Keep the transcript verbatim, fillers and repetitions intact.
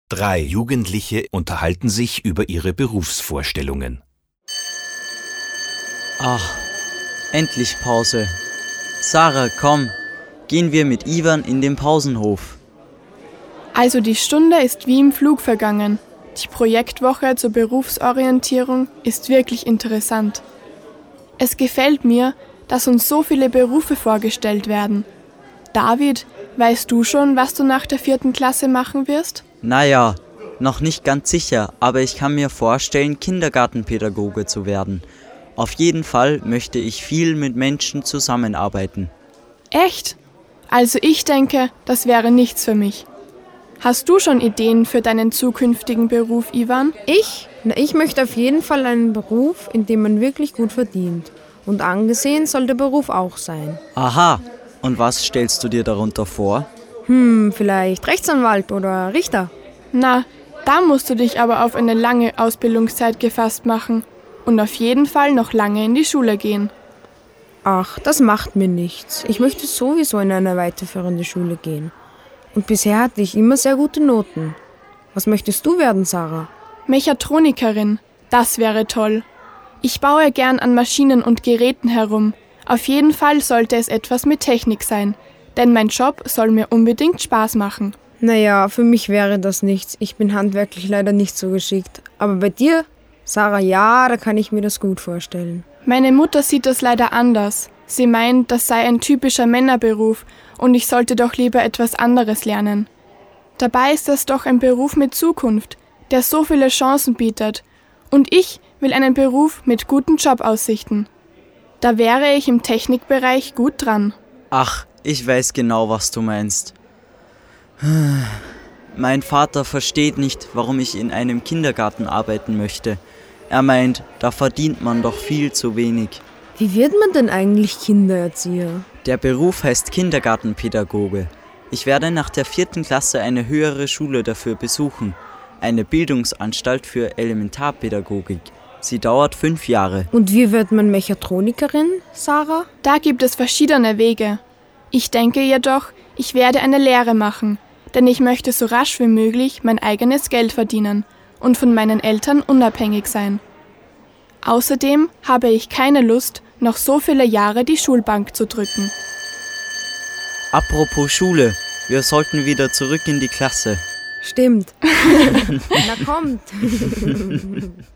Drei Jugendliche unterhalten sich über ihre Berufsvorstellungen. Ach, endlich Pause. Sarah, komm, gehen wir mit Ivan in den Pausenhof. Also die Stunde ist wie im Flug vergangen. Die Projektwoche zur Berufsorientierung ist wirklich interessant. Es gefällt mir, dass uns so viele Berufe vorgestellt werden. David, weißt du schon, was du nach der vierten Klasse machen wirst? Naja, noch nicht ganz sicher, aber ich kann mir vorstellen, Kindergartenpädagoge zu werden. Auf jeden Fall möchte ich viel mit Menschen zusammenarbeiten. Echt? Also ich denke, das wäre nichts für mich. Hast du schon Ideen für deinen zukünftigen Beruf, Ivan? Ich? Na, ich möchte auf jeden Fall einen Beruf, in dem man wirklich gut verdient. Und angesehen soll der Beruf auch sein. Aha, und was stellst du dir darunter vor? Hm, vielleicht Rechtsanwalt oder Richter. Na, da musst du dich aber auf eine lange Ausbildungszeit gefasst machen und auf jeden Fall noch lange in die Schule gehen. Ach, das macht mir nichts. Ich möchte sowieso in eine weiterführende Schule gehen. Und bisher hatte ich immer sehr gute Noten. Was möchtest du werden, Sarah? Mechatronikerin, das wäre toll. Ich baue gern an Maschinen und Geräten herum. Auf jeden Fall sollte es etwas mit Technik sein, denn mein Job soll mir unbedingt Spaß machen. Naja, für mich wäre das nichts. Ich bin handwerklich leider nicht so geschickt. Aber bei dir, Sarah, ja, da kann ich mir das gut vorstellen. Meine Mutter sieht das leider anders. Sie meint, das sei ein typischer Männerberuf und ich sollte doch lieber etwas anderes lernen. Dabei ist das doch ein Beruf mit Zukunft, der so viele Chancen bietet. Und ich will einen Beruf mit guten Jobaussichten. Da wäre ich im Technikbereich gut dran. Ach, ich weiß genau, was du meinst. Mein Vater versteht nicht, warum ich in einem Kindergarten arbeiten möchte. Er meint, da verdient man doch viel zu wenig. Wie wird man denn eigentlich Kindererzieher? Der Beruf heißt Kindergartenpädagoge. Ich werde nach der vierten Klasse eine höhere Schule dafür besuchen. Eine Bildungsanstalt für Elementarpädagogik. Sie dauert fünf Jahre. Und wie wird man Mechatronikerin, Sarah? Da gibt es verschiedene Wege. Ich denke jedoch, ich werde eine Lehre machen, denn ich möchte so rasch wie möglich mein eigenes Geld verdienen und von meinen Eltern unabhängig sein. Außerdem habe ich keine Lust, noch so viele Jahre die Schulbank zu drücken. Apropos Schule, wir sollten wieder zurück in die Klasse. Stimmt. Na kommt.